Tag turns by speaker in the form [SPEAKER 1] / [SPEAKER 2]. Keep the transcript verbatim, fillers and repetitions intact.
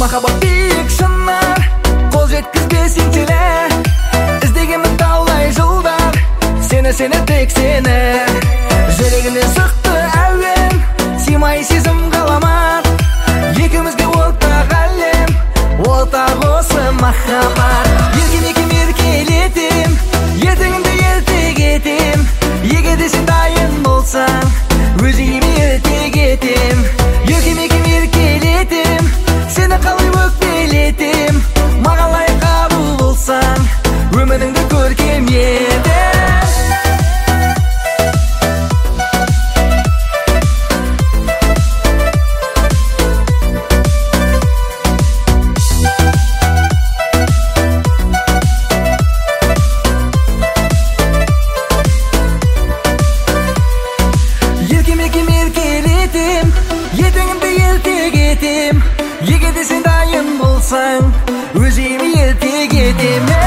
[SPEAKER 1] махаббат биік шынар, қол жеткізбесең теле. Іздегенмін талай жылдар, сені сені тек сені. Жүрегіне сұқты әуен, сыймай сезім ғаламат. Екеумізге ортақ әлем, ортақ осы махаббат. Еркем-екем еркелетем, ертеңімді ерте кетем. Егер де сен дайын болсаң, өзіме ерте кетем. Еркем-екем еркелетем, сені қалай өкпелетем. Маған лайық қабыл болсаң, өміріңді көркем етем. Еркем-екем еркелетем, ертеңімді ерте кетем. Егер де сен дайын болсаң, өзіме ерте кетем.